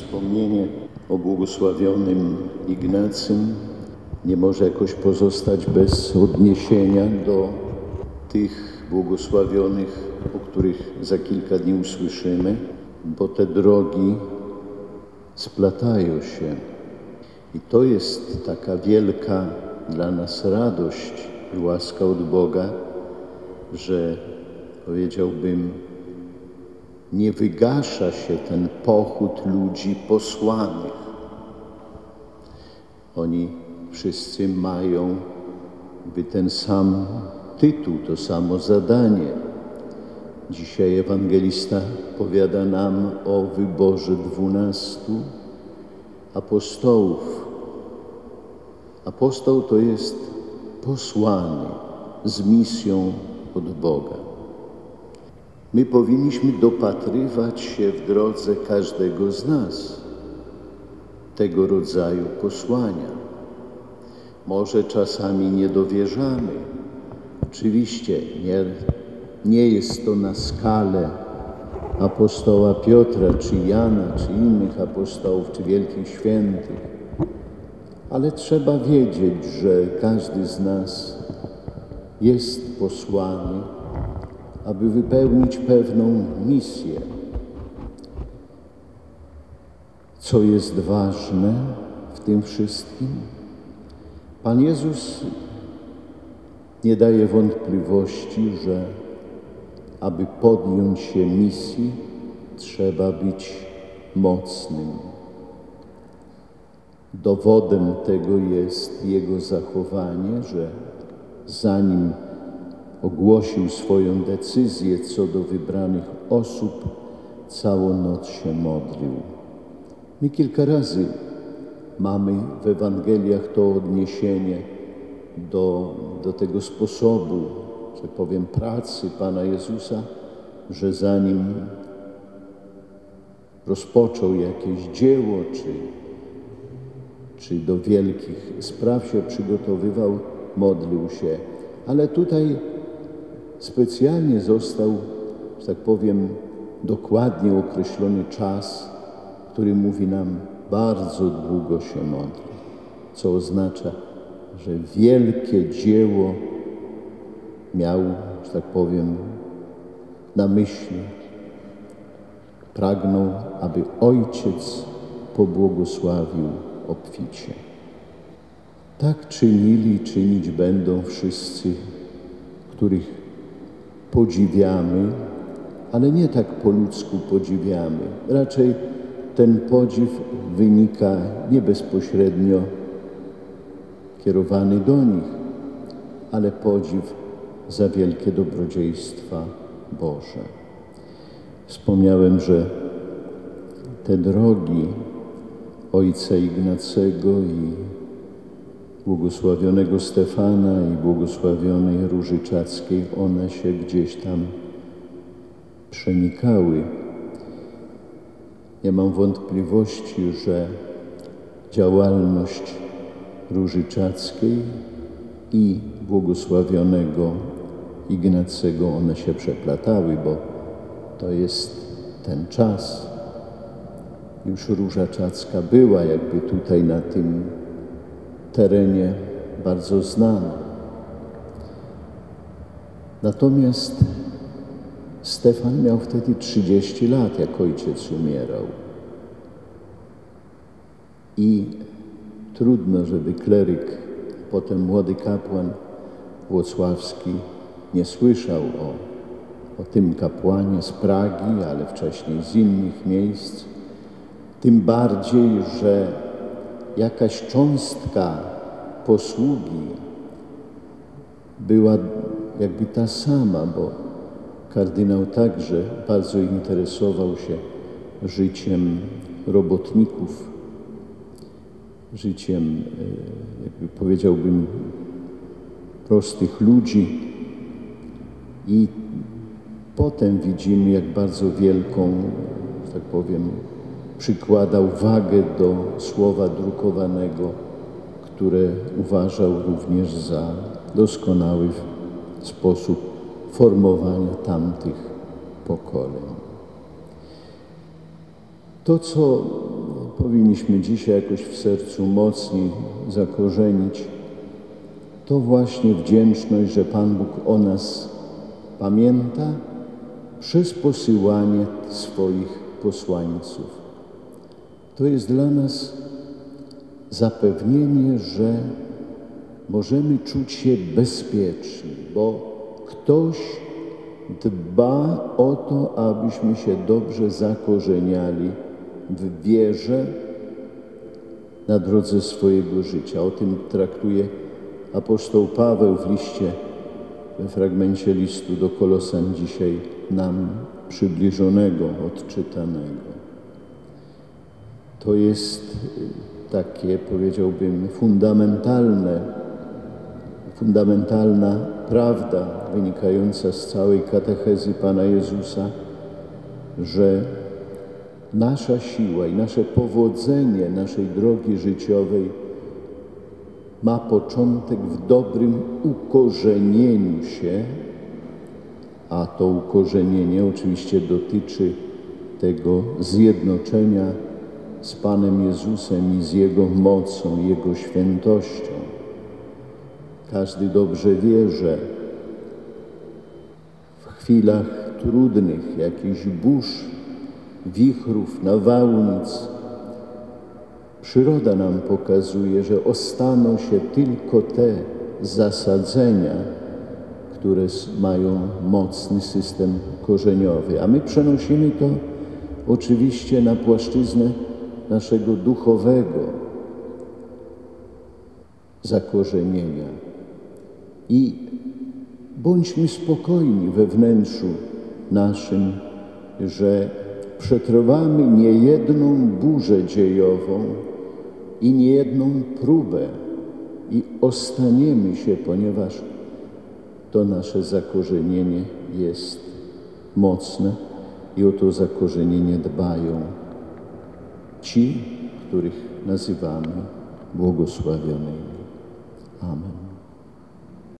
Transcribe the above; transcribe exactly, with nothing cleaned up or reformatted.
Wspomnienie o błogosławionym Ignacym nie może jakoś pozostać bez odniesienia do tych błogosławionych, o których za kilka dni usłyszymy, bo te drogi splatają się. I to jest taka wielka dla nas radość i łaska od Boga, że powiedziałbym, nie wygasza się ten pochód ludzi posłanych. Oni wszyscy mają by ten sam tytuł, to samo zadanie. Dzisiaj ewangelista powiada nam o wyborze dwunastu apostołów. Apostoł to jest posłany z misją od Boga. My powinniśmy dopatrywać się w drodze każdego z nas tego rodzaju posłania. Może czasami nie dowierzamy. Oczywiście nie, nie jest to na skalę apostoła Piotra, czy Jana, czy innych apostołów, czy wielkich świętych. Ale trzeba wiedzieć, że każdy z nas jest posłany, aby wypełnić pewną misję. Co jest ważne w tym wszystkim? Pan Jezus nie daje wątpliwości, że aby podjąć się misji, trzeba być mocnym. Dowodem tego jest Jego zachowanie, że zanim ogłosił swoją decyzję co do wybranych osób, całą noc się modlił. My kilka razy mamy w Ewangeliach to odniesienie do, do tego sposobu, że powiem, pracy Pana Jezusa, że zanim rozpoczął jakieś dzieło, czy, czy do wielkich spraw się przygotowywał, modlił się. Ale tutaj specjalnie został, że tak powiem, dokładnie określony czas, który mówi nam, bardzo długo się modli, co oznacza, że wielkie dzieło miał, że tak powiem, na myśli. Pragnął, aby Ojciec pobłogosławił obficie. Tak czynili i czynić będą wszyscy, których podziwiamy, ale nie tak po ludzku podziwiamy. Raczej ten podziw wynika nie bezpośrednio kierowany do nich, ale podziw za wielkie dobrodziejstwa Boże. Wspomniałem, że te drogi ojca Ignacego i błogosławionego Stefana i błogosławionej Róży Czackiej, one się gdzieś tam przenikały. Nie mam wątpliwości, że działalność Róży Czackiej i błogosławionego Ignacego, one się przeplatały, bo to jest ten czas. Już Róża Czacka była jakby tutaj na tym terenie bardzo znana. Natomiast Stefan miał wtedy trzydzieści lat, jak ojciec umierał. I trudno, żeby kleryk, potem młody kapłan włocławski nie słyszał o, o tym kapłanie z Pragi, ale wcześniej z innych miejsc. Tym bardziej, że jakaś cząstka posługi była jakby ta sama, bo kardynał także bardzo interesował się życiem robotników, życiem, jakby powiedziałbym, prostych ludzi. I potem widzimy, jak bardzo wielką, że tak powiem, przykładał wagę do słowa drukowanego, które uważał również za doskonały sposób formowania tamtych pokoleń. To, co powinniśmy dzisiaj jakoś w sercu mocniej zakorzenić, to właśnie wdzięczność, że Pan Bóg o nas pamięta przez posyłanie swoich posłańców. To jest dla nas zapewnienie, że możemy czuć się bezpieczni, bo ktoś dba o to, abyśmy się dobrze zakorzeniali w wierze na drodze swojego życia. O tym traktuje apostoł Paweł w liście, we fragmencie listu do Kolosan dzisiaj nam przybliżonego, odczytanego. To jest takie, powiedziałbym, fundamentalne, fundamentalna prawda wynikająca z całej katechezy Pana Jezusa, że nasza siła i nasze powodzenie naszej drogi życiowej ma początek w dobrym ukorzenieniu się, a to ukorzenienie oczywiście dotyczy tego zjednoczenia z Panem Jezusem i z Jego mocą, Jego świętością. Każdy dobrze wie, że w chwilach trudnych, jakichś burz, wichrów, nawałnic, przyroda nam pokazuje, że ostaną się tylko te zasadzenia, które mają mocny system korzeniowy. A my przenosimy to oczywiście na płaszczyznę naszego duchowego zakorzenienia. I bądźmy spokojni we wnętrzu naszym, że przetrwamy niejedną burzę dziejową i niejedną próbę i ostaniemy się, ponieważ to nasze zakorzenienie jest mocne i o to zakorzenienie dbają ci, których nazywamy błogosławionymi. Amen.